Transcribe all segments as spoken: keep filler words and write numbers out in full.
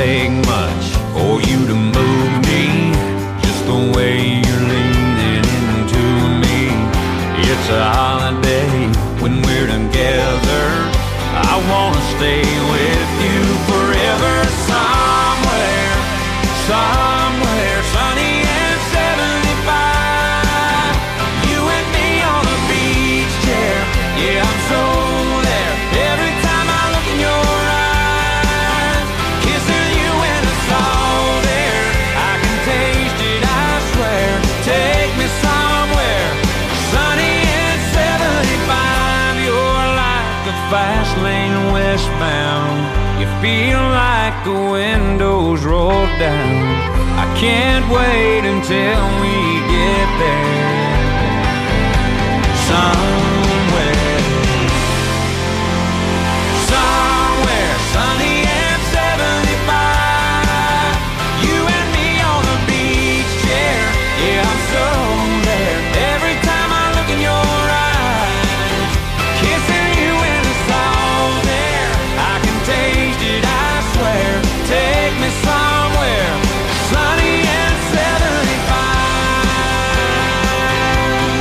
take much for you to move me. Just the way you're leaning into me. It's a holiday when we're together. I wanna stay with you forever. Somewhere, somewhere sunny and seventy-five. You and me on a beach chair. Yeah, I'm so there. Every time I look in your eyes, kissing you in the salt air. I can taste it, I swear. Take me somewhere sunny and seventy-five. You're like the fast lane westbound. You feel like the windows roll down. I can't wait until we get there. Somewhere, somewhere sunny and seventy-five. You and me on the beach chair. Yeah, I'm so there. Every time I look in your eyes, kissing you in the salt air. I can taste it, I swear. Take me somewhere sunny and seventy-five.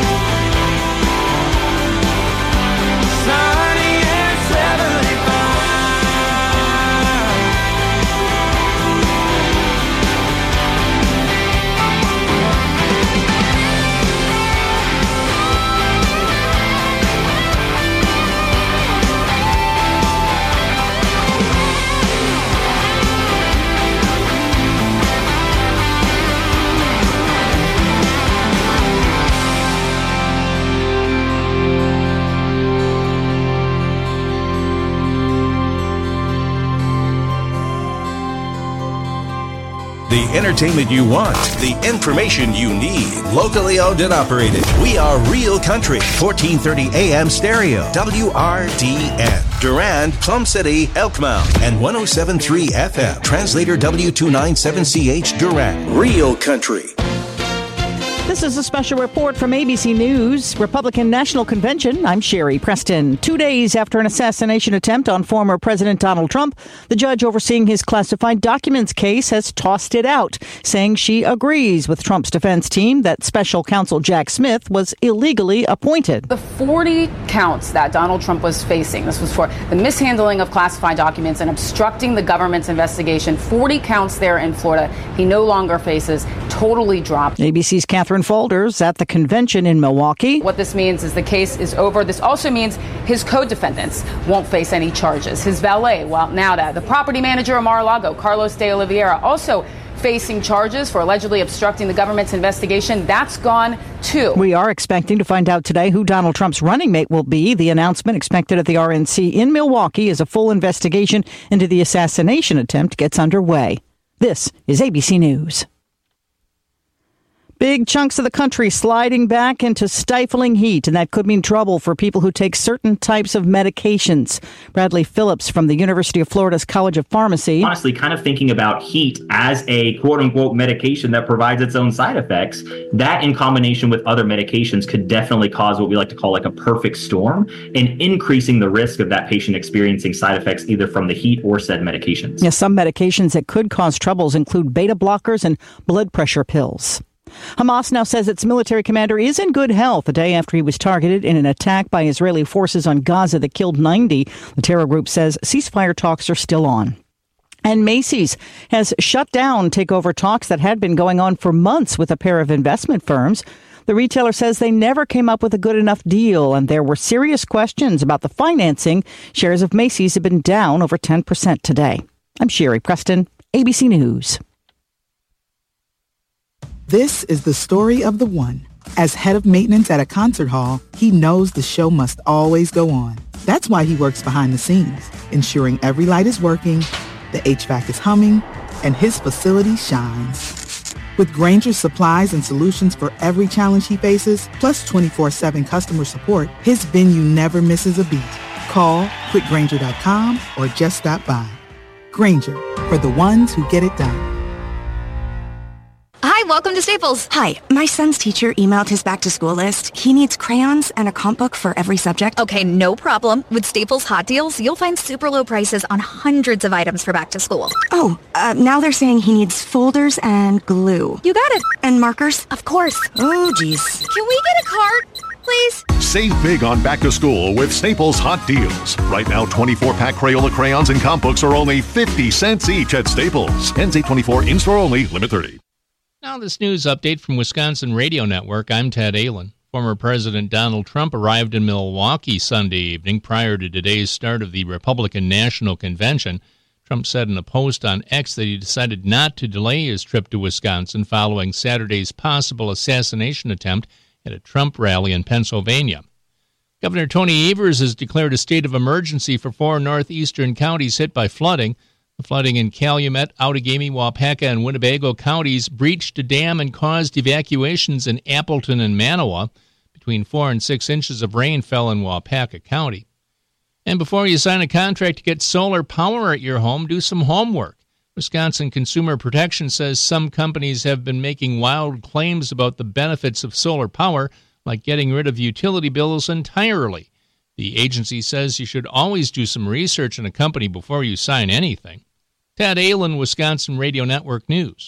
Sunny and seventy-five. The entertainment you want, the information you need. Locally owned and operated. We are Real Country, fourteen thirty A M stereo, W R D N. Durand, Plum City, Elkmount, and one oh seven point three F M. Translator W two ninety-seven C H Durand. Real Country. This is a special report from A B C News. Republican National Convention. I'm Sherry Preston. Two days after an assassination attempt on former President Donald Trump, the judge overseeing his classified documents case has tossed it out, saying she agrees with Trump's defense team that special counsel Jack Smith was illegally appointed. The forty counts that Donald Trump was facing, this was for the mishandling of classified documents and obstructing the government's investigation, forty counts there in Florida, he no longer faces, totally dropped. A B C's Catherine Folders at the convention in Milwaukee. What this means is the case is over. This also means his co-defendants won't face any charges. His valet, well, now that the property manager of Mar-a-Lago, Carlos de Oliveira, also facing charges for allegedly obstructing the government's investigation. That's gone, too. We are expecting to find out today who Donald Trump's running mate will be. The announcement expected at the R N C in Milwaukee as a full investigation into the assassination attempt gets underway. This is A B C News. Big chunks of the country sliding back into stifling heat, and that could mean trouble for people who take certain types of medications. Bradley Phillips from the University of Florida's College of Pharmacy. Honestly, kind of thinking about heat as a quote-unquote medication that provides its own side effects, that in combination with other medications could definitely cause what we like to call like a perfect storm and increasing the risk of that patient experiencing side effects either from the heat or said medications. Yes, some medications that could cause troubles include beta blockers and blood pressure pills. Hamas now says its military commander is in good health a day after he was targeted in an attack by Israeli forces on Gaza that killed ninety. The terror group says ceasefire talks are still on. And Macy's has shut down takeover talks that had been going on for months with a pair of investment firms. The retailer says they never came up with a good enough deal, and there were serious questions about the financing. Shares of Macy's have been down over ten percent today. I'm Sherry Preston, A B C News. This is the story of the one. As head of maintenance at a concert hall, he knows the show must always go on. That's why he works behind the scenes, ensuring every light is working, the H V A C is humming, and his facility shines. With Grainger's supplies and solutions for every challenge he faces, plus twenty-four seven customer support, his venue never misses a beat. Call quick grainger dot com or just stop by. Grainger, for the ones who get it done. Hi, welcome to Staples. Hi, my son's teacher emailed his back-to-school list. He needs crayons and a comp book for every subject. Okay, no problem. With Staples Hot Deals, you'll find super low prices on hundreds of items for back to school. Oh, uh, now they're saying he needs folders and glue. You got it. And markers? Of course. Oh, geez. Can we get a card, please? Save big on back to school with Staples Hot Deals. Right now, twenty-four pack Crayola crayons and comp books are only fifty cents each at Staples. Ends eight twenty-four, in-store only, limit thirty. Now this news update from Wisconsin Radio Network. I'm Ted Allen. Former President Donald Trump arrived in Milwaukee Sunday evening prior to today's start of the Republican National Convention. Trump said in a post on X that he decided not to delay his trip to Wisconsin following Saturday's possible assassination attempt at a Trump rally in Pennsylvania. Governor Tony Evers has declared a state of emergency for four northeastern counties hit by flooding. The flooding in Calumet, Outagamie, Waupaca, and Winnebago counties breached a dam and caused evacuations in Appleton and Manawa. Between four and six inches of rain fell in Waupaca County. And before you sign a contract to get solar power at your home, do some homework. Wisconsin Consumer Protection says some companies have been making wild claims about the benefits of solar power, like getting rid of utility bills entirely. The agency says you should always do some research on a company before you sign anything. Ted Allen, Wisconsin Radio Network News.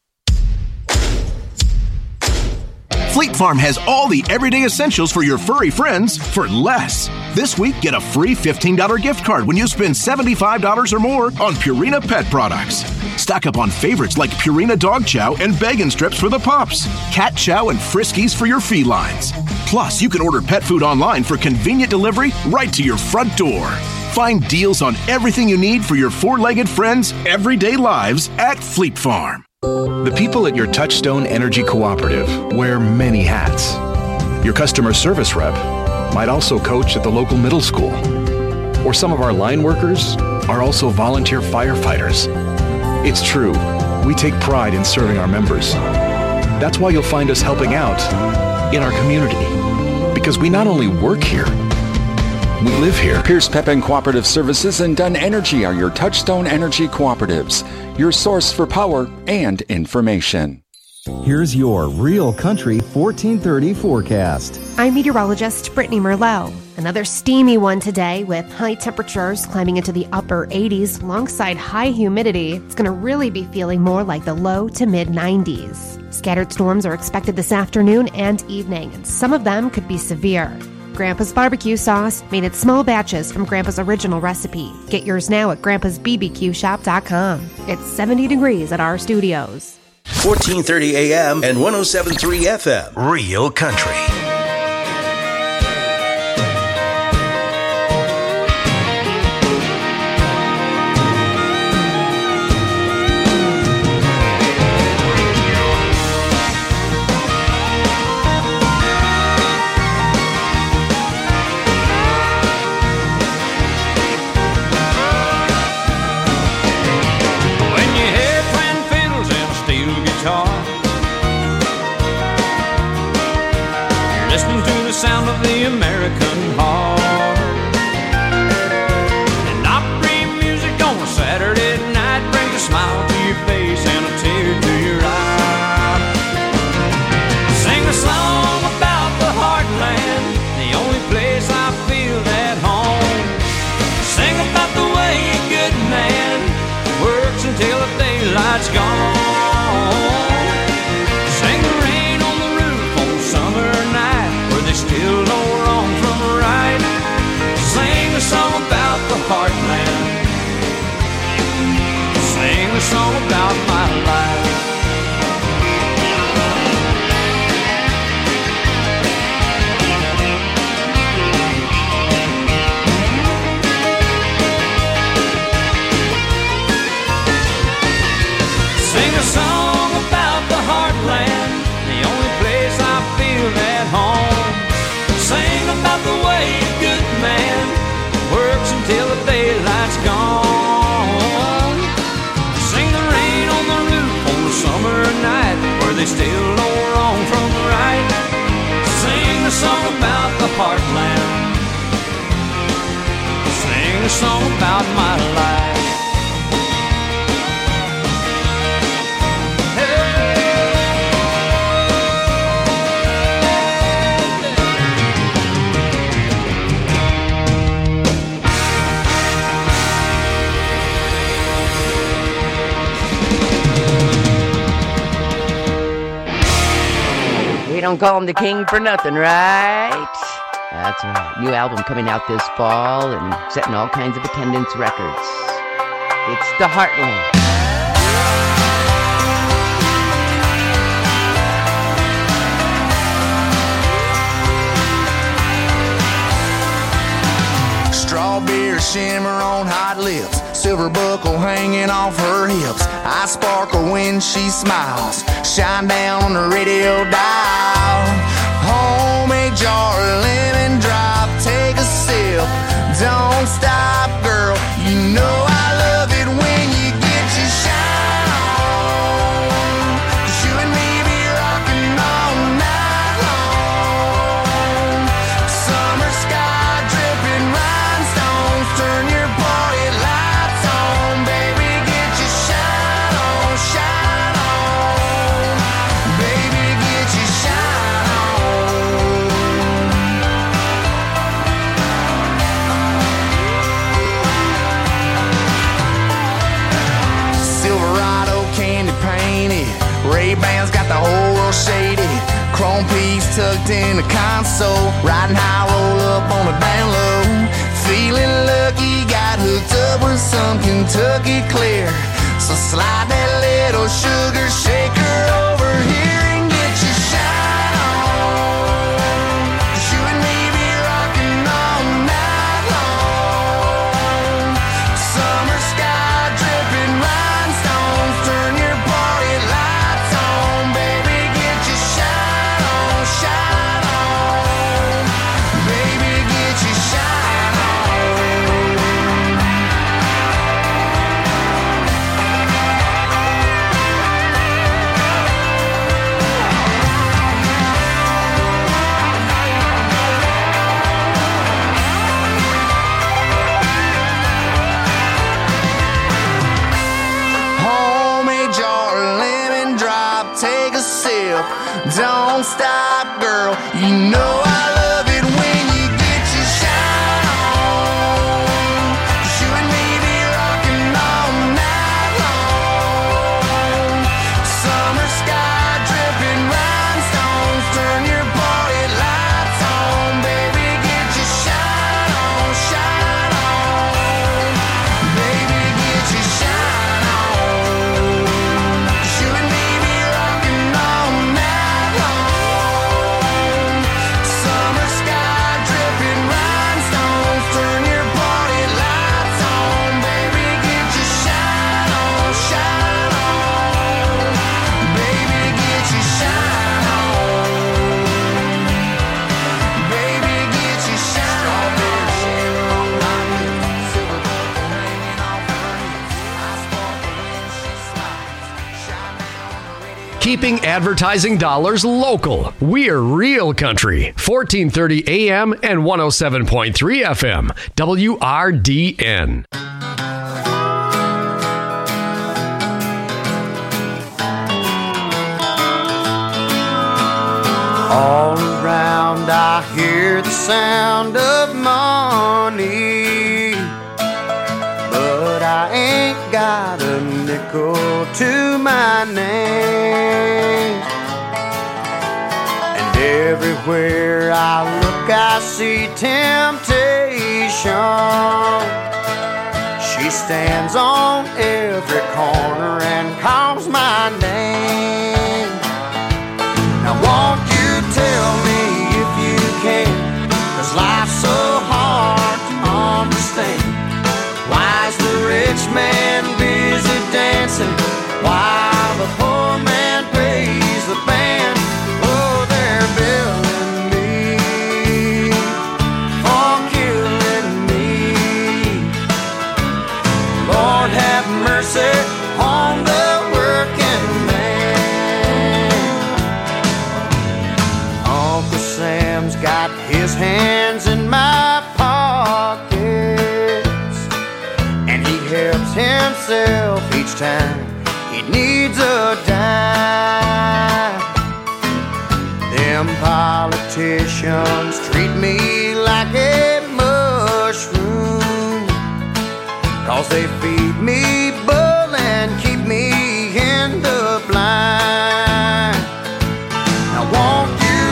Fleet Farm has all the everyday essentials for your furry friends for less. This week, get a free fifteen dollars gift card when you spend seventy-five dollars or more on Purina pet products. Stock up on favorites like Purina Dog Chow and Bacon Strips for the pups, Cat Chow and Friskies for your felines. Plus, you can order pet food online for convenient delivery right to your front door. Find deals on everything you need for your four-legged friends' everyday lives at Fleet Farm. The people at your Touchstone Energy Cooperative wear many hats. Your customer service rep might also coach at the local middle school. Or some of our line workers are also volunteer firefighters. It's true, we take pride in serving our members. That's why you'll find us helping out in our community. Because we not only work here, we live here. Pierce Pepin Cooperative Services and Dunn Energy are your Touchstone Energy Cooperatives, your source for power and information. Here's your Real Country fourteen thirty forecast. I'm meteorologist Brittany Merlot. Another steamy one today with high temperatures climbing into the upper eighties alongside high humidity. It's going to really be feeling more like the low to mid nineties. Scattered storms are expected this afternoon and evening, and some of them could be severe. Grandpa's barbecue sauce, made in small batches from Grandpa's original recipe. Get yours now at grandpas b b q shop dot com. It's seventy degrees at our studios. fourteen thirty A M and one oh seven point three F M. Real Country. Sound of the American heart. And Opry music on a Saturday night brings a smile to your face and a tear to your eye. Sing a song about the heartland, the only place I feel at home. Sing about the way a good man works until the daylight's gone. Sing the rain on the roof on summer night, still know wrong from right. Sing a song about the heartland. Sing a song about my life. Sing a song about the heartland, the only place I feel at home. Sing about the way a good man works until the daylight's gone. Sing the rain on the roof on the summer night, where they still know wrong from right. Sing a song about the heartland. Sing a song about my life. Hey. don't call him the king for nothing, right? That's right. New album coming out this fall and setting all kinds of attendance records. It's the Heartland. Strawberry shimmer on hot lips, silver buckle hanging off her hips. I sparkle when she smiles, shine down on the radio dial. Homemade jar of lemon drop, take a sip, don't stop, girl. You know I love it when you get your shine on. 'Cause you and me be rocking all night long. Summer sky dripping rhinestones, turn your party lights on, baby. Get your shine on, shine on, baby. Get your shine on. Silverado candy painted, Ray-Bans got the whole world shaded. Chrome piece tucked in the console, riding high, roll up on the down low. Feeling lucky, got hooked up with some Kentucky clear. So slide that little sugar shaker over here and get your shine on. 'Cause you and me be rocking all night long. Summer sky dripping rhinestones, turn your party lights on, baby. Get your shine on, shine on, baby. Get your shine on. Homemade jar of lemon drop, take a sip, don't stop, girl. You know I love it when you get your shine on. 'Cause you and me be rocking all night long. Summer sky dripping rhinestones, turn your party lights on, baby. Get your shine on, shine on, baby. Get your shine on. 'Cause you and me be rocking all night long. Summer sky dripping rhinestones, turn your party lights on, baby. Get your shine on, shine on, baby. Get your shine on, baby. Get your shine on. Silver buckle hanging off her hips. I sparkle when she smiles, shine down on the radio. Keeping advertising dollars local. We're Real Country, fourteen thirty A M and one oh seven point three F M, W R D N. All around I hear the sound of money, but I ain't got a nickel to my name. And everywhere I look I see temptation. She stands on every corner and calls my name. Now won't you tell me if you can, 'cause life's so hard to understand. Why's the rich man busy dancing while the poor man pays the band? Oh, they're billing me for killing me. Lord have mercy on the working man. Uncle Sam's got his hands in my pockets, and he helps himself each time he needs a dime. Them politicians treat me like a mushroom, 'cause they feed me bull and keep me in the blind. Now won't you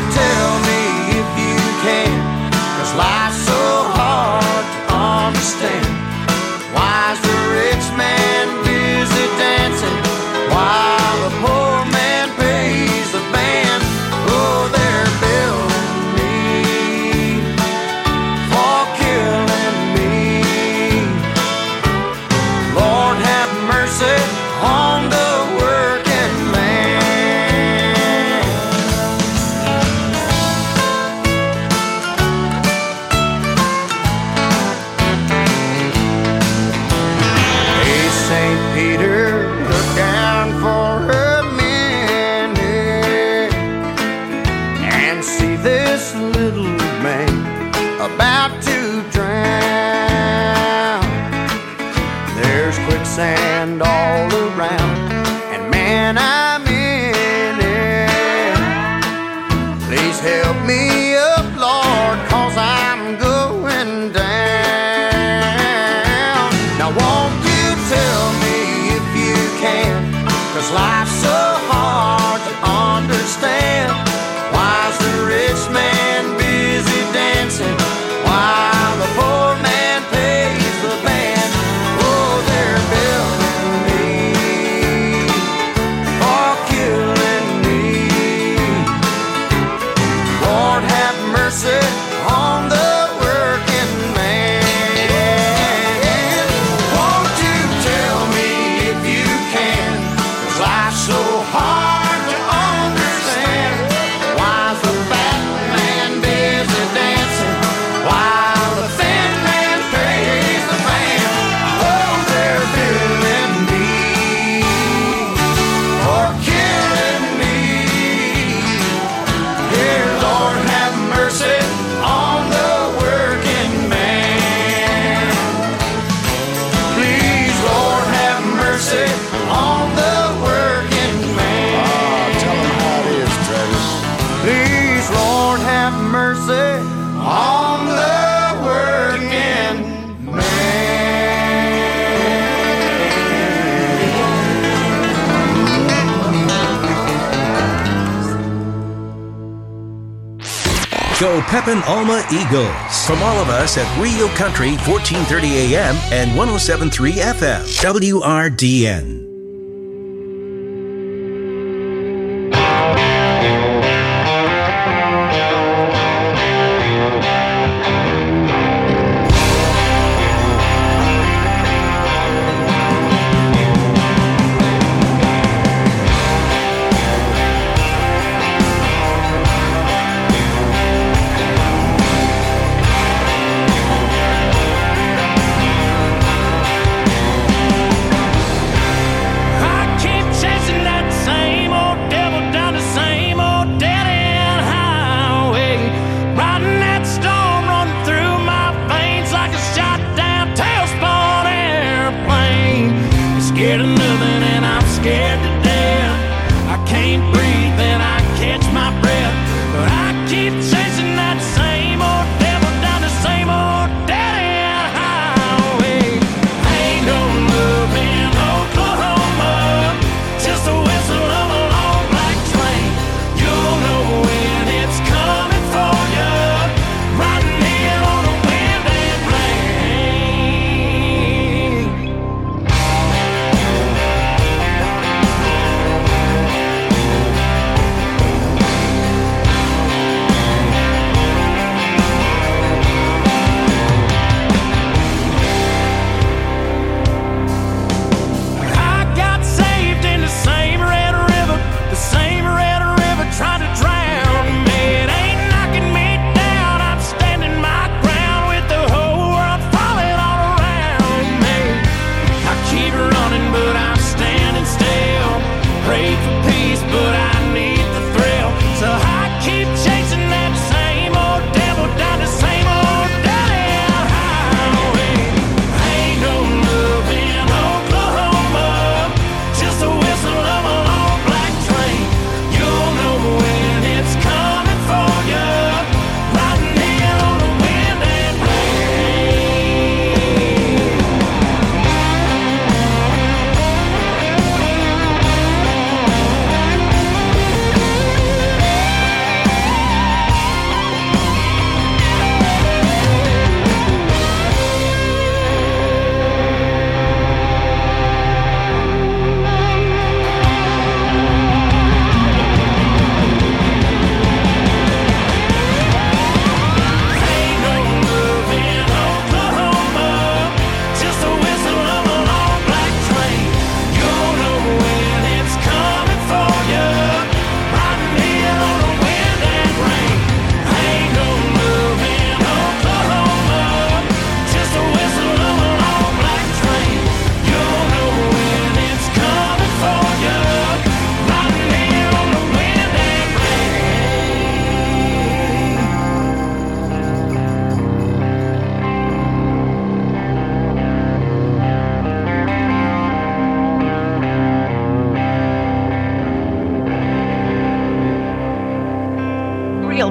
life's so hard to understand. Why's the rich man busy dancing while the poor man pays the band? Oh, they're building me or killing me. Lord have mercy on the working man. Won't you tell me if you can? 'Cause life's so hard to understand. Why's the fat man busy dancing while the thin man pays the band? Oh, they're billing me or killing me. Dear Lord, have mercy on the working man. Please, Lord, have mercy on the working man. Ah, tell him how it is, Travis. Please, Lord, have mercy on the working Go Pepin Alma Eagles. From all of us at Real Country, fourteen thirty A M and one oh seven point three F M. W R D N.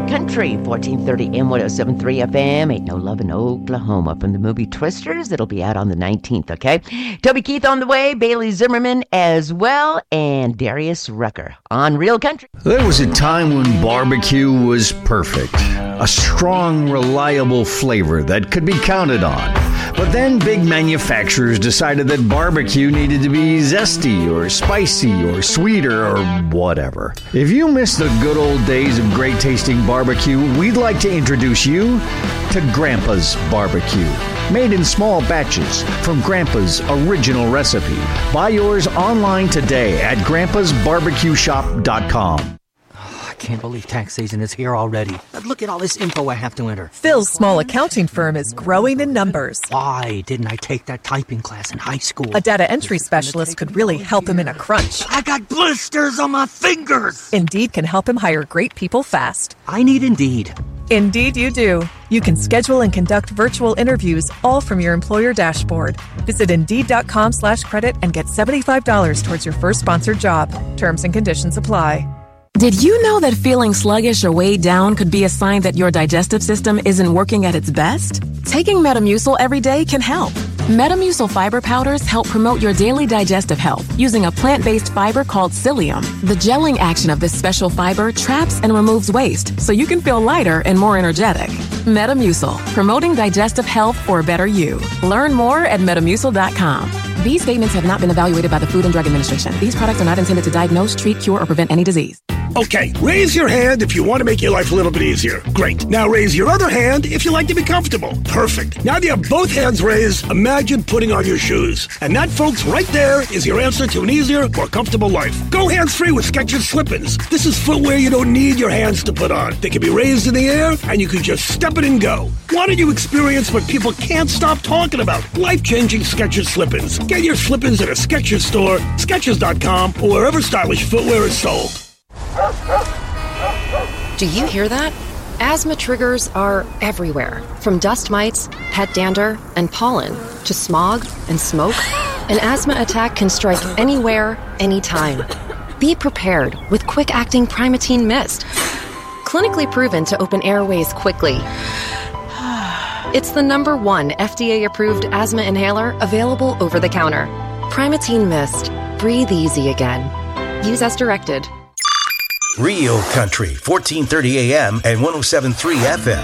Real Country, fourteen thirty A M, one oh seven point three F M. Ain't No Love in Oklahoma from the movie Twisters. It'll be out on the nineteenth, okay? Toby Keith on the way, Bailey Zimmerman as well, and Darius Rucker on Real Country. There was a time when barbecue was perfect. A strong, reliable flavor that could be counted on. But then big manufacturers decided that barbecue needed to be zesty or spicy or sweeter or whatever. If you miss the good old days of great tasting barbecue, we'd like to introduce you to Grandpa's Barbecue. Made in small batches from Grandpa's original recipe. Buy yours online today at grandpas barbecue shop dot com. I can't believe tax season is here already. Look at all this info I have to enter. Phil's small accounting firm is growing in numbers. Why didn't I take that typing class in high school? A data entry specialist could really help him in a crunch. I got blisters on my fingers. Indeed can help him hire great people fast. I need Indeed. Indeed you do. You can schedule and conduct virtual interviews all from your employer dashboard. Visit Indeed.com slash credit and get seventy-five dollars towards your first sponsored job. Terms and conditions apply. Did you know that feeling sluggish or weighed down could be a sign that your digestive system isn't working at its best? Taking Metamucil every day can help. Metamucil fiber powders help promote your daily digestive health using a plant-based fiber called psyllium. The gelling action of this special fiber traps and removes waste so you can feel lighter and more energetic. Metamucil, promoting digestive health for a better you. Learn more at metamucil dot com. These statements have not been evaluated by the Food and Drug Administration. These products are not intended to diagnose, treat, cure, or prevent any disease. Okay, raise your hand if you want to make your life a little bit easier. Great. Now raise your other hand if you like to be comfortable. Perfect. Now that you have both hands raised, imagine putting on your shoes. And that, folks, right there is your answer to an easier, more comfortable life. Go hands-free with Skechers Slip-ins. This is footwear you don't need your hands to put on. They can be raised in the air, and you can just step it and go. Why don't you experience what people can't stop talking about? Life-changing Skechers Slip-ins. Get your Slip-ins at a Skechers store, Skechers dot com, or wherever stylish footwear is sold. Do you hear that? Asthma triggers are everywhere, from dust mites, pet dander, and pollen, to smog and smoke. An asthma attack can strike anywhere, anytime. Be prepared with quick-acting Primatene Mist. Clinically proven to open airways quickly. It's the number one F D A-approved asthma inhaler available over the counter. Primatene Mist. Breathe easy again. Use as directed. Real Country, fourteen thirty A M and one oh seven point three F M.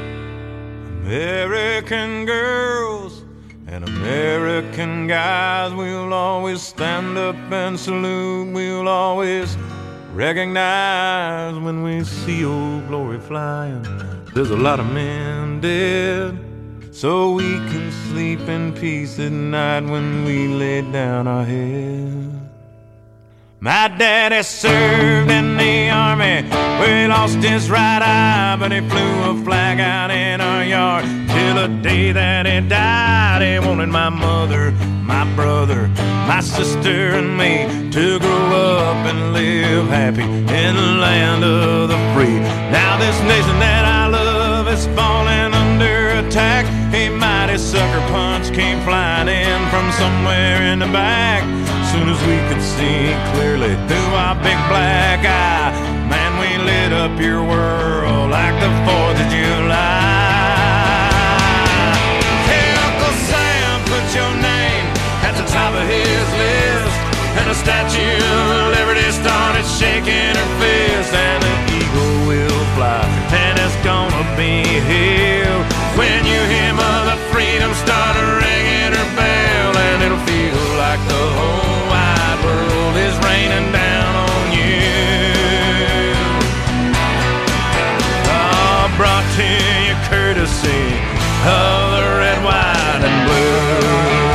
American girls and American guys, we'll always stand up and salute. We'll always recognize when we see old glory flying. There's a lot of men dead, so we can sleep in peace at night when we lay down our head. My daddy served in the army, where he lost his right eye, but he flew a flag out in our yard till the day that he died. He wanted my mother, my brother, my sister and me to grow up and live happy in the land of the free. Now this nation that I love is falling under attack. A mighty sucker punch came flying in from somewhere in the back. Soon as we could see clearly through our big black eye, man, we lit up your world like the fourth of July. Hey, Uncle Sam, put your name at the top of his list, and the Statue of Liberty started shaking her fist, and the eagle will fly, and it's gonna be here when you hear Mother Freedom start ringing her bell, and it'll feel like the whole world is raining down on you. Oh, brought to you courtesy of the red, white, and blue.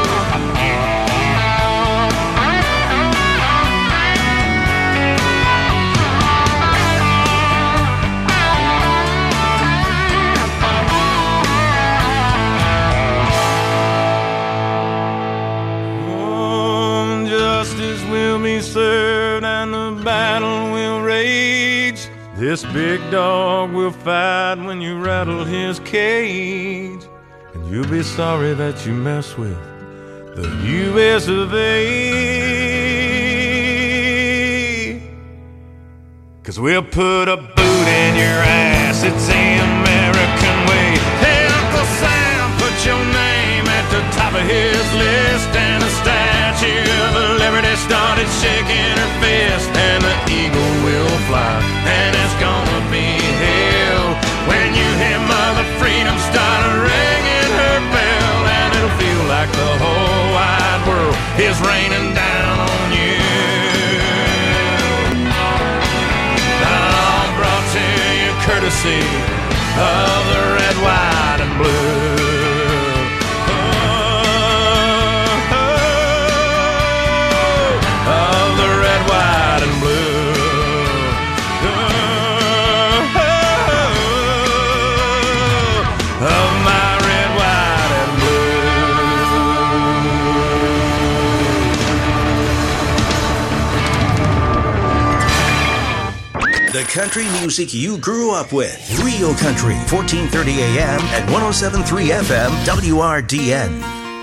Served and the battle will rage. This big dog will fight when you rattle his cage, and you'll be sorry that you mess with the U S of A. 'Cause we'll put a boot in your ass. It's the American way. Hey, Uncle Sam, put your name at the top of his list. And the Statue of Liberty started shaking her fist. And the eagle will fly, and it's gonna be hell when you hear Mother Freedom start ringing her bell. And it'll feel like the whole wide world is raining down on you. All brought to you courtesy of the red, white, and blue. The country music you grew up with. Real Country, fourteen thirty A M and one oh seven point three F M, W R D N.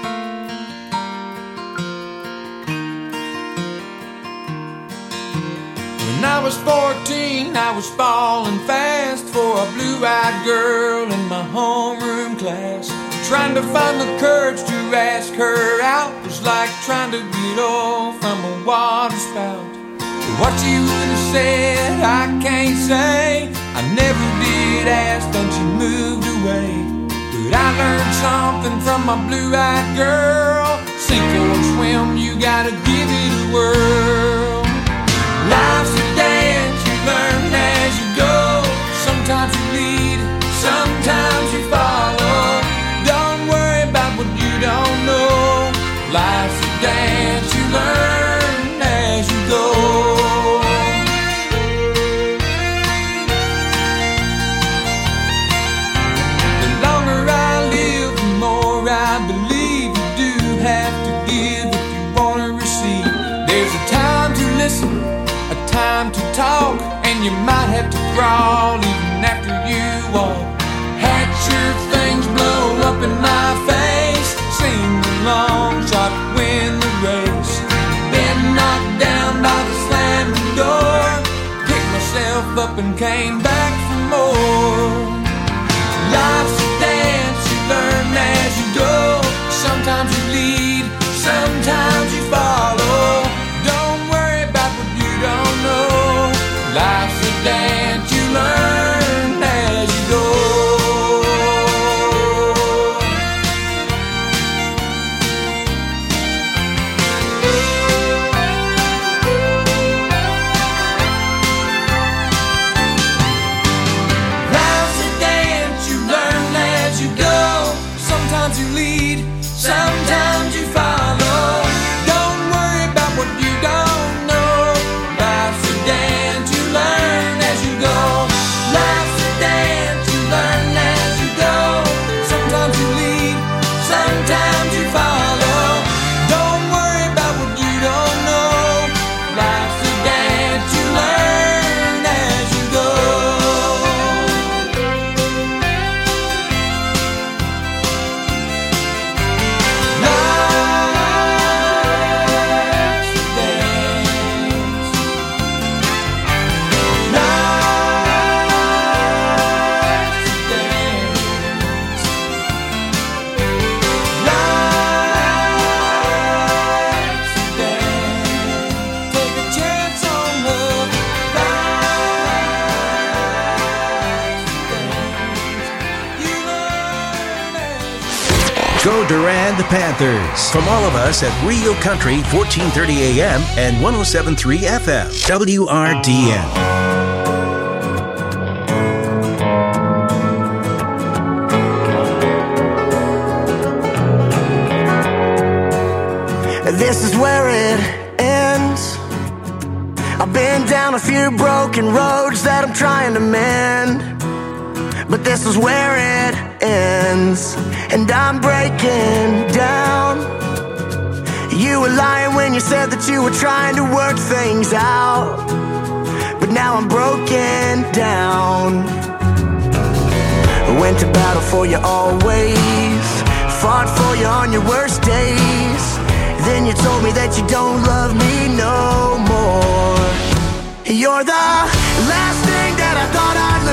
When I was fourteen, I was falling fast for a blue-eyed girl in my homeroom class. Trying to find the courage to ask her out was like trying to get off from a water spout. What you would have said, I can't say. I never did ask, then she moved away. But I learned something from my blue-eyed girl. Sink or swim, you gotta give it a whirl. Life's a dance, you learn as you go. Sometimes you lead, sometimes you follow. Don't worry about what you don't know. Life's a dance, you learn as you go. Time to talk, and you might have to crawl even after you walk. Hatch your things, blow up in my face. Sing the long shot, win the race. Been knocked down by the slamming door. Picked myself up and came back for more. Life's a dance, you learn as you go. Sometimes you lead, sometimes you follow. Life's a dance, you learn as you go. Life's a dance, you learn as you go. Sometimes you lead, sometimes you follow. Don't worry about what you don't know. Life's a dance, learn as you go. Life's a dance, you learn as you go. Sometimes you lead, sometimes you follow. Don't worry about what you don't know. Life's a dance, you learn as you go. Go Durand Panthers. From all of us at Real Country, fourteen thirty A M and one oh seven point three F M, W R D N. This is where it ends. I've been down a few broken roads that I'm trying to mend, but this is where it ends, and I'm breaking down. You were lying when you said that you were trying to work things out, but now I'm broken down. Went to battle for you always, fought for you on your worst days. Then you told me that you don't love me no more. You're the last thing that I thought I'd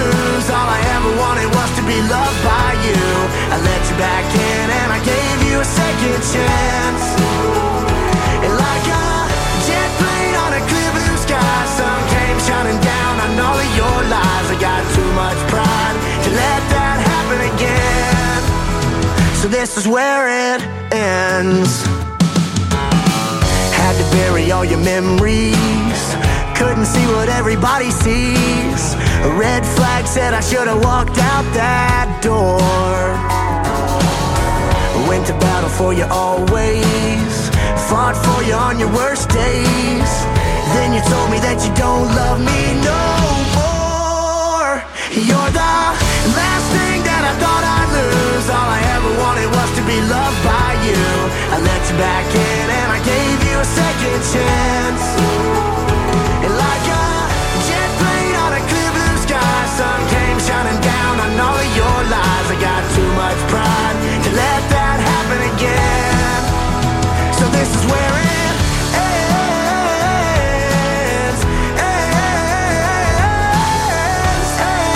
loved by you. I let you back in and I gave you a second chance. And like a jet plane on a clear blue sky, sun came shining down on all of your lies. I got too much pride to let that happen again. So this is where it ends. Had to bury all your memories, couldn't see what everybody sees. A red flag said I should have walked out that door. Went to battle for you always, fought for you on your worst days. Then you told me that you don't love me no more. You're the last thing that I thought I'd lose. All I ever wanted was to be loved by you. I let you back in and I gave you a second chance. And like a jet plane on a clear blue sky, sun came shining down on all of your lies. I got too much pride to let that happen again. So this is where it ends, ends,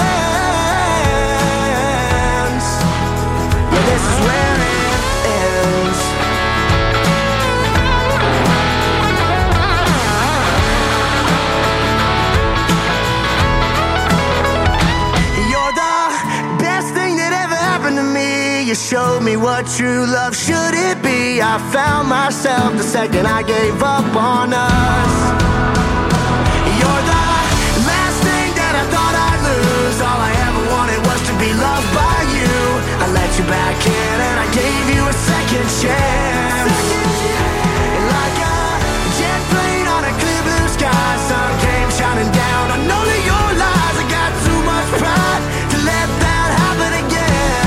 ends. Yeah, this is where it ends. You showed me what true love should it be. I found myself the second I gave up on us. You're the last thing that I thought I'd lose. All I ever wanted was to be loved by you. I let you back in and I gave you a second chance. And like a jet plane on a clear blue sky, sun came shining down on all of your lies. I got too much pride to let that happen again.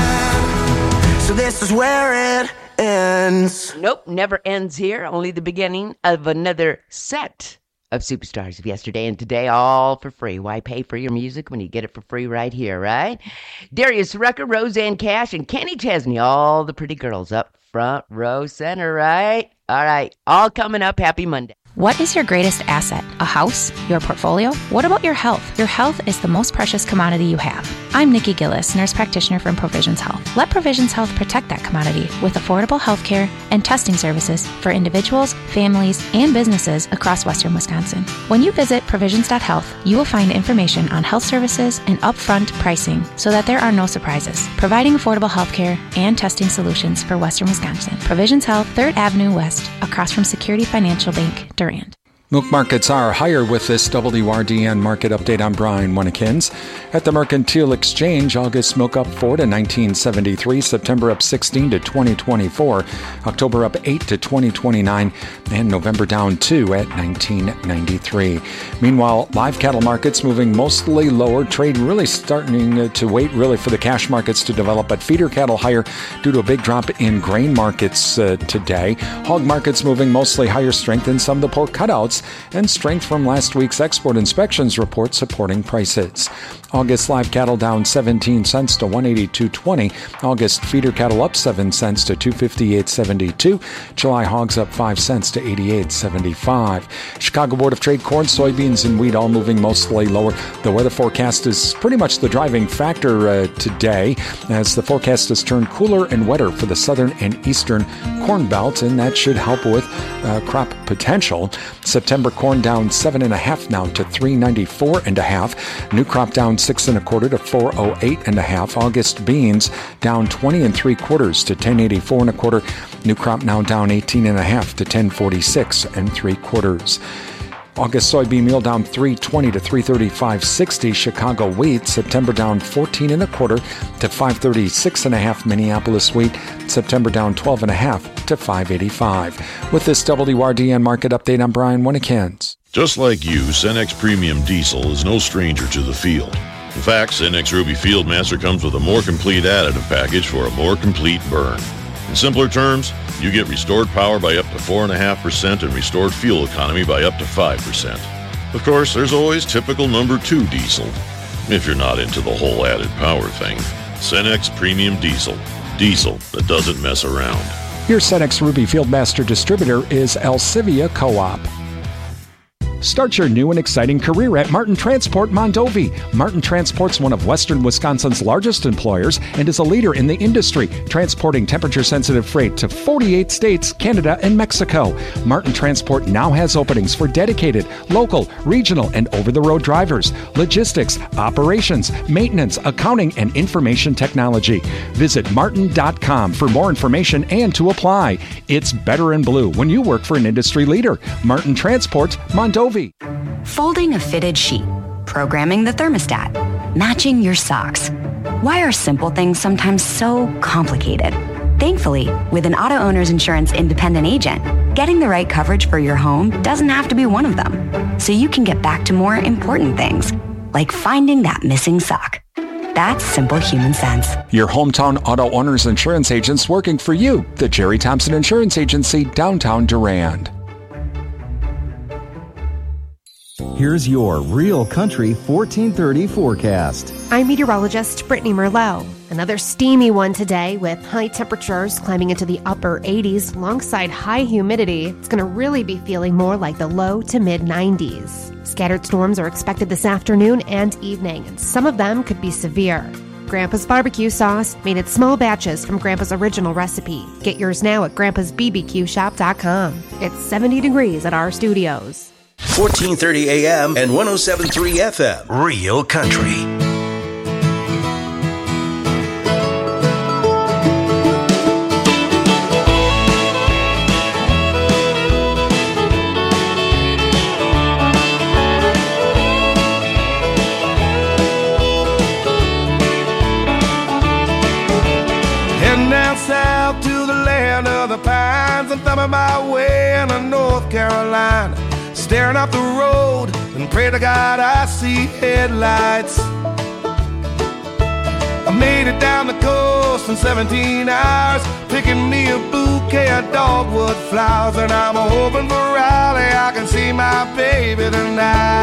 So this is where it ends. Nope, never ends here. Only the beginning of another set of superstars of yesterday and today, all for free. Why pay for your music when you get it for free right here, right? Darius Rucker, Roseanne Cash, and Kenny Chesney, all the pretty girls up front row center, right? All right, all coming up. Happy Monday. What is your greatest asset? A house? Your portfolio? What about your health? Your health is the most precious commodity you have. I'm Nikki Gillis, nurse practitioner from Provisions Health. Let Provisions Health protect that commodity with affordable health care and testing services for individuals, families, and businesses across western Wisconsin. When you visit provisions dot health, you will find information on health services and upfront pricing so that there are no surprises, providing affordable health care and testing solutions for western Wisconsin. Provisions Health, third Avenue West, across from Security Financial Bank, Durand. Milk markets are higher with this W R D N market update. I'm Brian Winnikins. At the Mercantile Exchange, August milk up four to nineteen seventy-three, September up sixteen to twenty twenty-four, October up eight to twenty twenty-nine, and November down two at nineteen ninety-three. Meanwhile, live cattle markets moving mostly lower. Trade really starting to wait really for the cash markets to develop, but feeder cattle higher due to a big drop in grain markets uh, today. Hog markets moving mostly higher strength in some of the pork cutouts, and strength from last week's export inspections report supporting prices. August live cattle down seventeen cents to one eighty-two twenty. August feeder cattle up seven cents to two fifty-eight seventy-two. July hogs up five cents to eighty-eight seventy-five. Chicago Board of Trade corn, soybeans, and wheat all moving mostly lower. The weather forecast is pretty much the driving factor uh, today, as the forecast has turned cooler and wetter for the southern and eastern corn belt, and that should help with uh, crop potential. September corn down seven and a half now to three ninety-four and a half. New crop down six and a quarter to four oh eight and a half. August beans down twenty and three quarters to ten eighty-four and a quarter. New crop now down eighteen and a half to ten forty-six and three quarters. August soybean meal down three twenty to three thirty-five sixty. Chicago wheat September down fourteen and a quarter to five thirty-six and a half. Minneapolis wheat September down twelve and a half to five eighty-five. With this W R D N market update, I'm Brian Winnikins. Just like you, Cenex Premium Diesel is no stranger to the field. In fact, Cenex Ruby Fieldmaster comes with a more complete additive package for a more complete burn. In simpler terms, you get restored power by up to four point five percent and restored fuel economy by up to five percent. Of course, there's always typical number two diesel, if you're not into the whole added power thing. Cenex Premium Diesel. Diesel that doesn't mess around. Your Cenex Ruby Fieldmaster distributor is Alcivia Co-op. Start your new and exciting career at Martin Transport Mondovi. Martin Transport's one of Western Wisconsin's largest employers and is a leader in the industry, transporting temperature-sensitive freight to forty-eight states, Canada, and Mexico. Martin Transport now has openings for dedicated, local, regional, and over-the-road drivers, logistics, operations, maintenance, accounting, and information technology. Visit martin dot com for more information and to apply. It's better in blue when you work for an industry leader. Martin Transport Mondovi. Folding a fitted sheet, programming the thermostat, matching your socks. Why are simple things sometimes so complicated? Thankfully, with an Auto Owners Insurance independent agent, getting the right coverage for your home doesn't have to be one of them. So you can get back to more important things, like finding that missing sock. That's simple human sense. Your hometown Auto Owners Insurance agents working for you. The Jerry Thompson Insurance Agency, downtown Durand. Here's your Real Country fourteen thirty forecast. I'm meteorologist Brittany Merlot. Another steamy one today with high temperatures climbing into the upper eighties alongside high humidity. It's going to really be feeling more like the low to mid nineties. Scattered storms are expected this afternoon and evening, and some of them could be severe. Grandpa's barbecue sauce, made in small batches from Grandpa's original recipe. Get yours now at grandpas b b q shop dot com. It's seventy degrees at our studios. fourteen thirty A M and one oh seven point three F M. Real Country. Heading down south to the land of the pines and thumbing my way into North Carolina. Staring up the road and pray to God I see headlights. I made it down the coast in seventeen hours, picking me a bouquet of dogwood flowers, and I'm hoping for Raleigh I can see my baby tonight.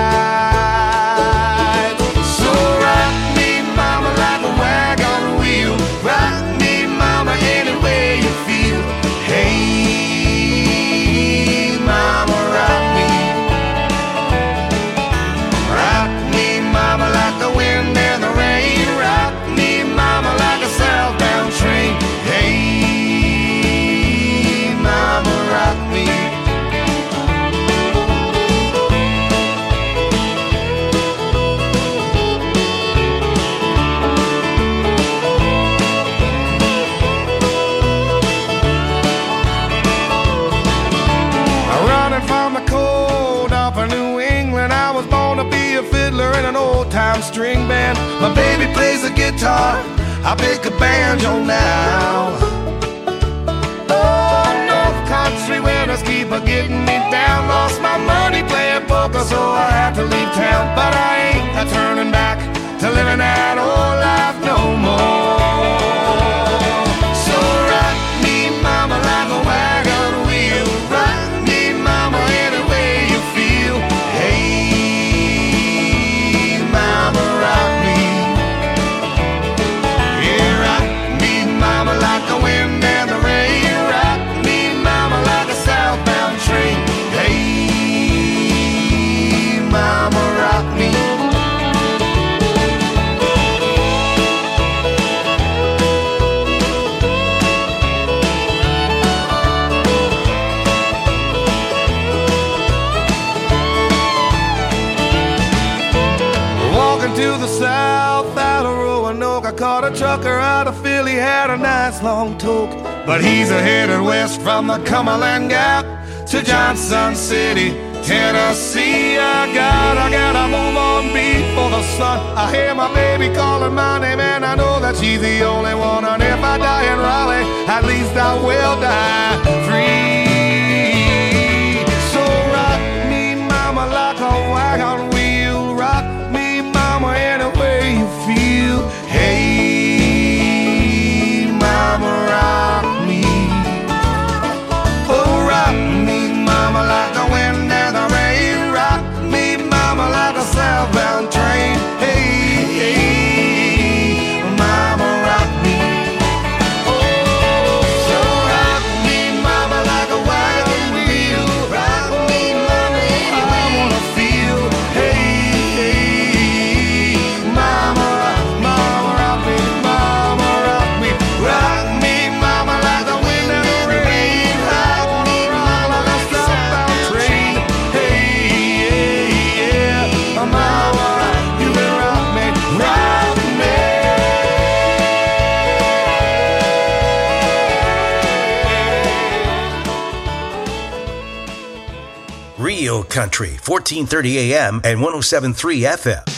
So rock me, mama, like a wagon wheel. Rock me, mama, any way you feel. Hey, mama, rock me. Like the wind and the rain, rock me, mama, like a southbound train. Hey, mama, rock me. Running from the cold up in New England, I was born to be a fiddler in an old-time string band. My baby plays the guitar, I pick a banjo now. Oh, North Country winters keep a getting me down. Lost my money playing poker, so I had to leave town. But I ain't a turning back to living that old life no more. So rock me, mama, like a wagon wheel. Rock me, mama, any way you feel. Hey, mama, rock me. Yeah, rock me, mama, like the wind and the rain. Rock me, mama, like a southbound train. Hey, mama, rock me. To the south out of Roanoke, I caught a trucker out of Philly, had a nice long toke. But he's a headed west from the Cumberland Gap to Johnson City, Tennessee. I got, I gotta move on before the sun. I hear my baby calling my name and I know that she's the only one. And if I die in Raleigh, at least I will die free. So rock me, mama, like a wagon wheel. Rock mama, any way you feel. Hey, mama, rock me. Oh, rock me, mama, like the wind and the rain. Rock me, mama, like a southbound train. Hey, hey, mama, rock me. Oh, so rock me, mama, like a wagon wheel. Rock me, mama, any way you Country, fourteen thirty A M and one oh seven point three F M.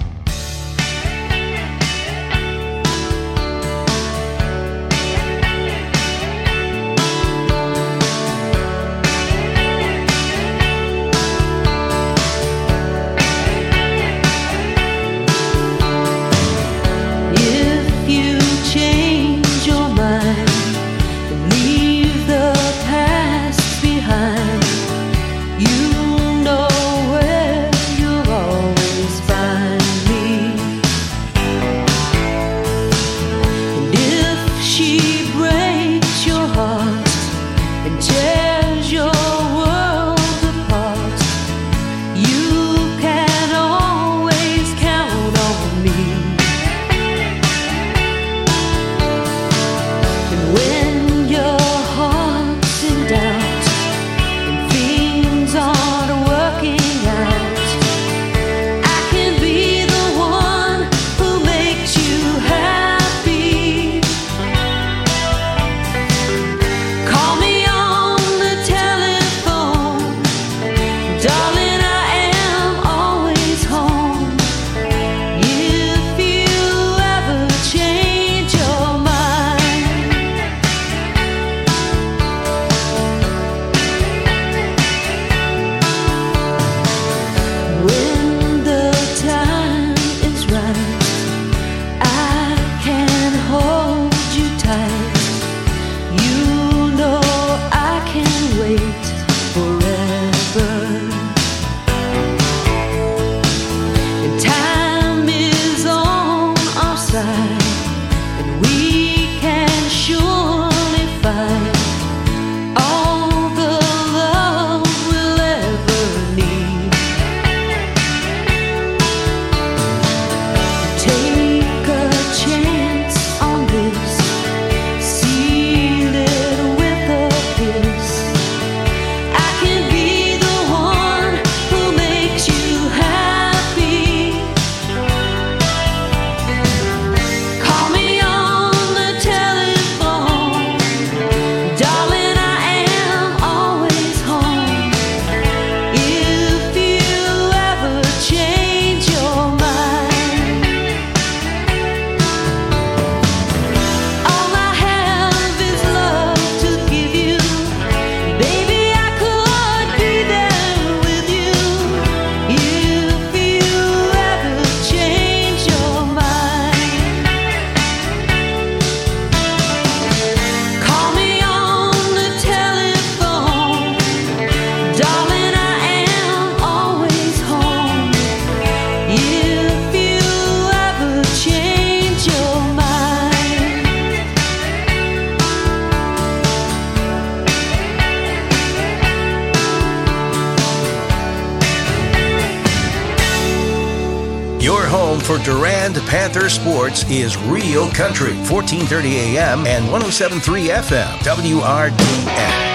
For Durand Panther Sports is Real Country, fourteen thirty A M and one oh seven point three F M, W R D N.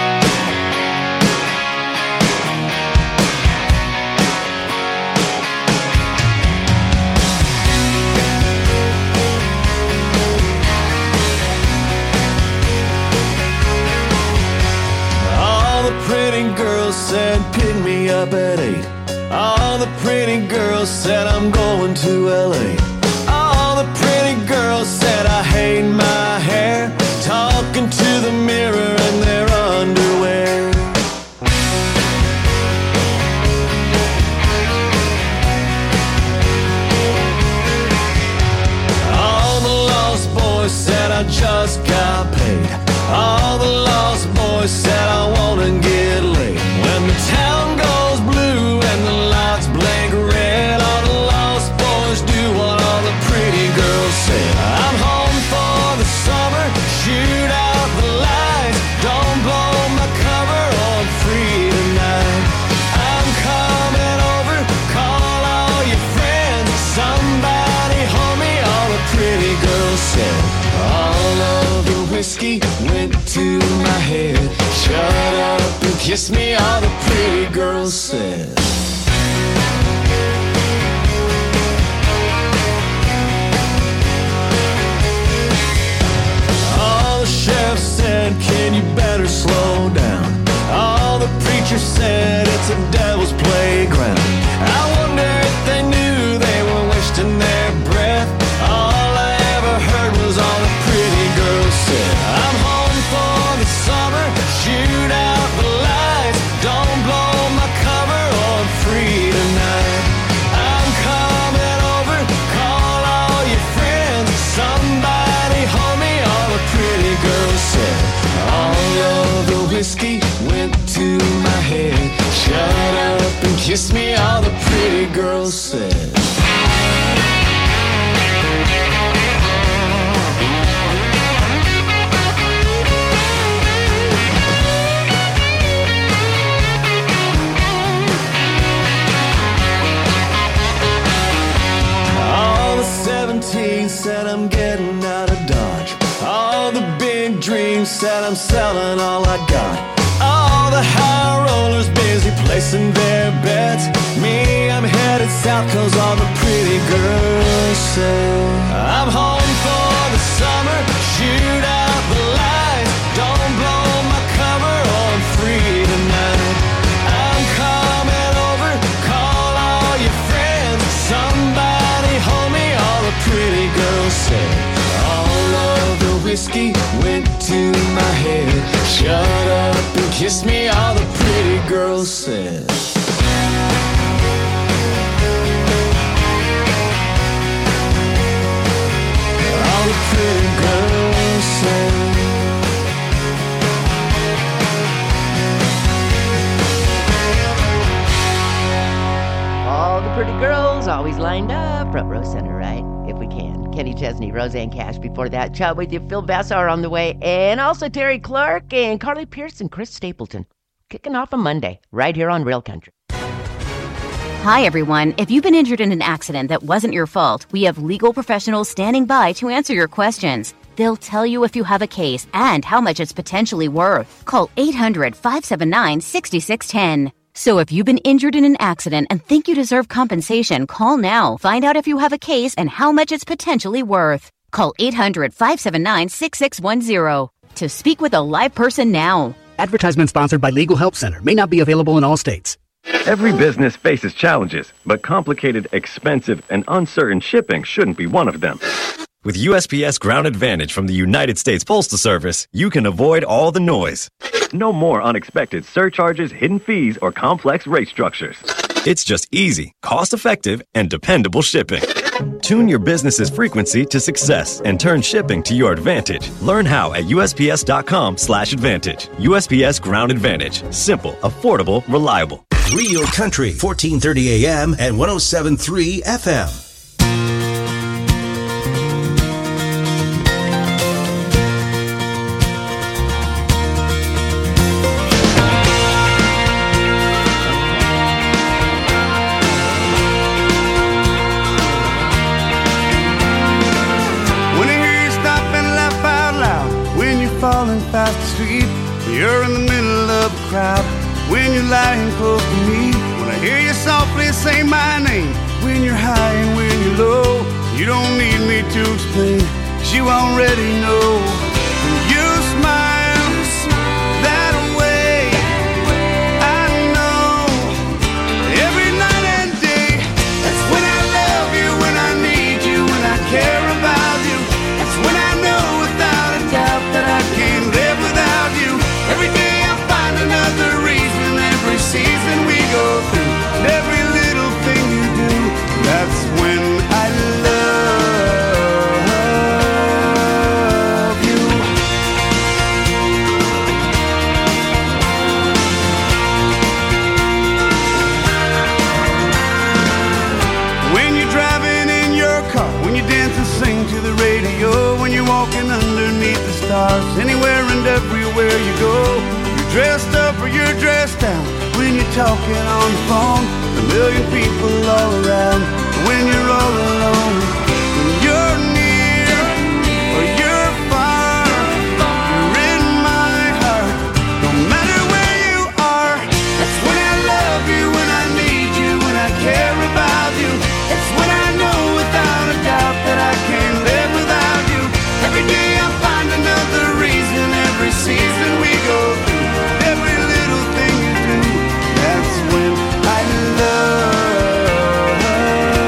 All the pretty girls said pick me up at eight. All the pretty girls said I'm going to L A. All the pretty girls said I hate my hair, talking to the mirror in their underwear. All the lost boys said I just got paid. All the lost boys said I wanna get laid. When the town goes blue and the lights blank red, all the lost boys do what all the pretty girls said. I'm home for the summer, shoot out the lights, don't blow my cover, on free tonight. I'm coming over, call all your friends, somebody hold me, all the pretty girls said. All of the whiskey went to my head, shut up and kiss me, all the pretty girls said. All the sheriff said, can you better slow down? All the preachers said, it's a devil's play kiss me, all the pretty girls said. All the seventeen said I'm getting out of Dodge. All the big dreams said I'm selling all I got. All the high rollers busy placing their bets. Me, I'm headed south cause all the pretty girls say I'm home for the summer, shoot out the lights. Don't blow my cover or I'm free tonight. I'm coming over, call all your friends. Somebody hold me, all the pretty girls say. All of the whiskey went to my head. Shut up and kiss me, all the pretty girls said. All the pretty girls said. All the pretty girls always lined up. Front row center, right? If we can. Kenny Chesney, Roseanne Cash. Before that, chat with you. Phil Vassar on the way. And also Terry Clark and Carly Pierce and Chris Stapleton. Kicking off a Monday right here on Real Country. Hi, everyone. If you've been injured in an accident that wasn't your fault, we have legal professionals standing by to answer your questions. They'll tell you if you have a case and how much it's potentially worth. Call eight hundred, five seven nine, six six one zero. So if you've been injured in an accident and think you deserve compensation, call now. Find out if you have a case and how much it's potentially worth. Call eight hundred, five seven nine, six six one zero to speak with a live person now. Advertisement sponsored by Legal Help Center. May not be available in all states. Every business faces challenges, but complicated, expensive, and uncertain shipping shouldn't be one of them. With U S P S Ground Advantage from the United States Postal Service, you can avoid all the noise. No more unexpected surcharges, hidden fees, or complex rate structures. It's just easy, cost-effective, and dependable shipping. Tune your business's frequency to success and turn shipping to your advantage. Learn how at U S P S dot com slash advantage. U S P S Ground Advantage. Simple, affordable, reliable. Real Country, fourteen thirty A M and one oh seven point three F M. Falling past the street, you're in the middle of the crowd. When you're lying close to me, when I hear you softly say my name. When you're high and when you're low, you don't need me to explain, 'cause you already know. When you smile that way, I know every night and day. That's when I love you, when I need you, when I care about you. That's when I know without a doubt that I can't live without you. Every day I find another reason, every season we go through, and every little thing you do, that's when I love you. When you're driving in your car, when you dance and sing to the radio, when you're walking underneath the stars, anywhere and everywhere you go, you're dressed up or you're dressed down, when you're talking on the phone, a million people all around, when you're all alone, when you're near or you're far, you're in my heart, no matter where you are. That's when I love you, when I need you, when I care about you. It's when I know without a doubt that I can't live without you. Every day I find another reason, every season we go through, every little thing you do, that's when I love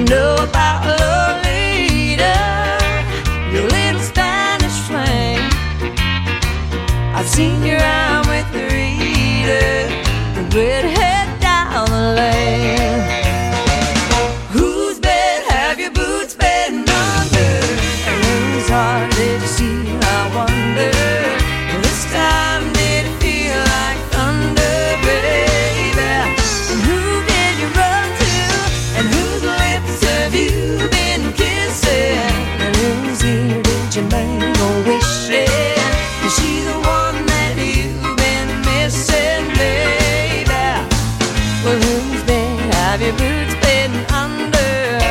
know about Lolita, your little Spanish flame. I've seen your arm with Rita, the redhead down the lane. Whose bed have your boots been under? And whose heart did you see? I wonder. This time did it feel like thunder, baby? And who did you run to? And whose lips have you been kissing? And whose ear did you make a wish in? Is she the one that you've been missing, baby? Well, whose bed have your boots been under?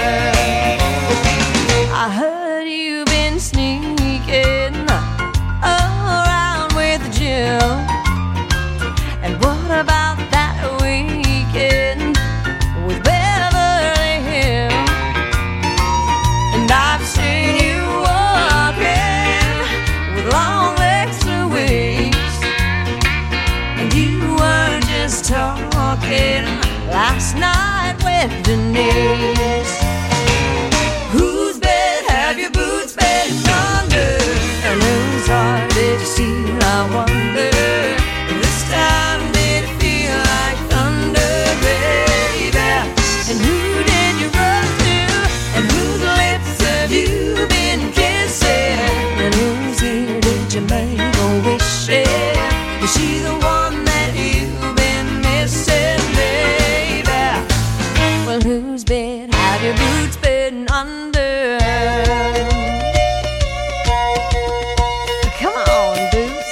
I heard you've been sneaking around with Jill. And what about that weekend with Beverly Hills? And I've seen you walking with long legs to waist. And you were just talking last night with Denise. Whose bed have your boots been under? And whose heart did you steal? I wonder. This time did it feel like thunder, baby? And who did you run to? And whose lips have you been kissing? And whose ear did you make a wish in? Is she the one that you've been missing, baby? Well, whose bed have your boots been under? Come on, boots.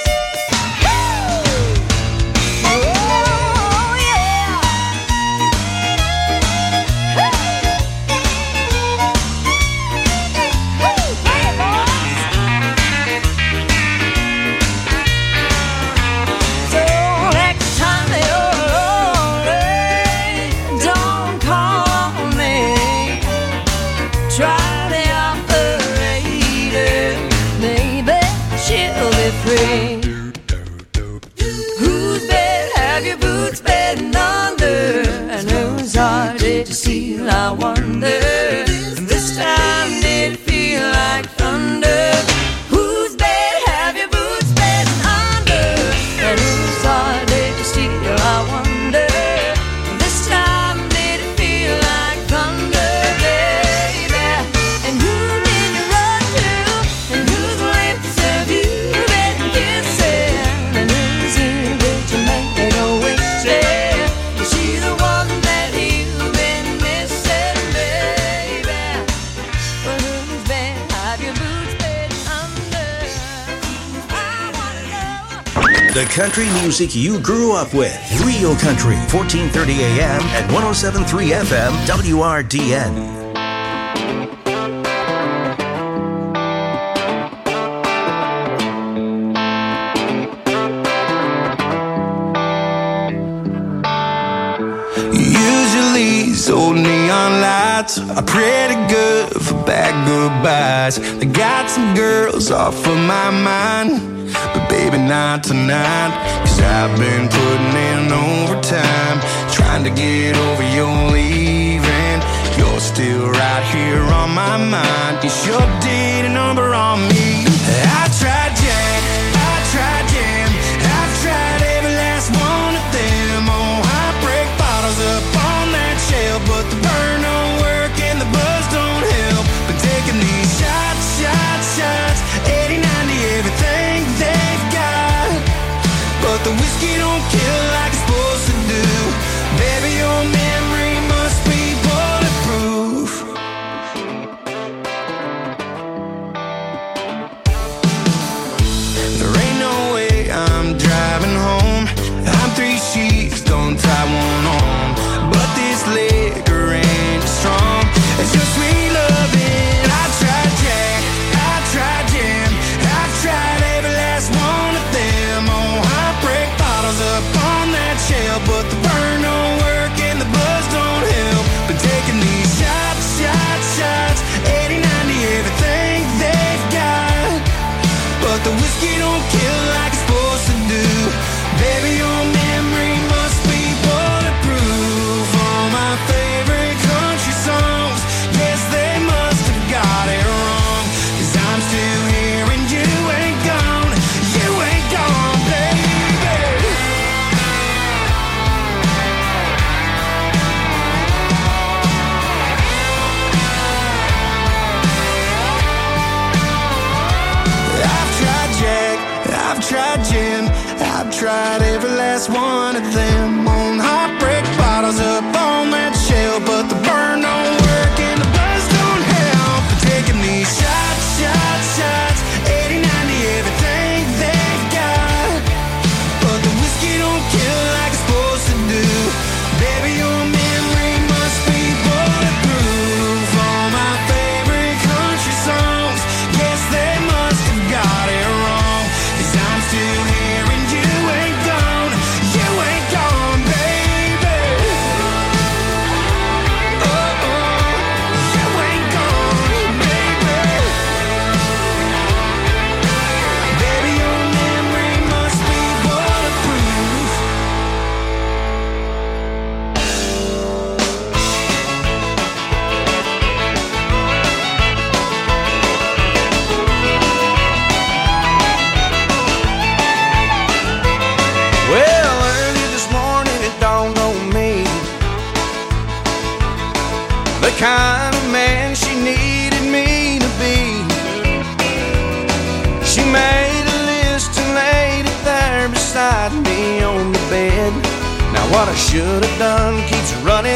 Oh, yeah. Hey, boys. So next time you're lonely, don't call on me. Try the operator, maybe she'll be free. Whose bed have your boots been under? And whose heart did you steal? I wonder. This time did it feel like thunder? Whose bed have your boots been under? And whose heart did you steal? I wonder. This time did it feel like thunder, baby? And who did you run to? And whose lips have you been kissing? And whose ear did you make a wish in? Is she the one that you've been missing, baby? Well, whose bed have your boots been under? I wanna know. The country music you grew up with. Real Country, fourteen thirty A M and one oh seven point three F M, W R D N. Usually these old neon lights are pretty good for bad goodbyes. They got some girls off of my mind, but baby not tonight. Cause I've been putting in overtime, trying to get over your leaving. You're still right here on my mind. You sure did a number on me. I tried Jack, I tried Jam, I've tried every last one of them. Oh, I break bottles up on that shelf, but the burn don't work and the buzz don't help. Been taking these shots, shots, shots, eighty, ninety, everything they've got, but the whiskey don't kill like it's supposed to do. Baby, your memory must be bulletproof. last one of them on heartbreak bottles up on that shelf, but the burn don't work and the buzz don't help. Taking these shots, shots, shots, eighty, ninety, everything they've got, but the whiskey don't kill like it's supposed to do. Baby, your memory must be bulletproof. All my favorite country songs, yes, they must have got it wrong, 'cause I'm still here and you ain't gone, you ain't gone, baby. Oh, oh, you ain't gone, baby. Baby, your memory must be bulletproof. Well, early this morning it dawned on me, the kind of man she needed me to be. She made a list and laid it there beside me on the bed. Now what I should have done keeps running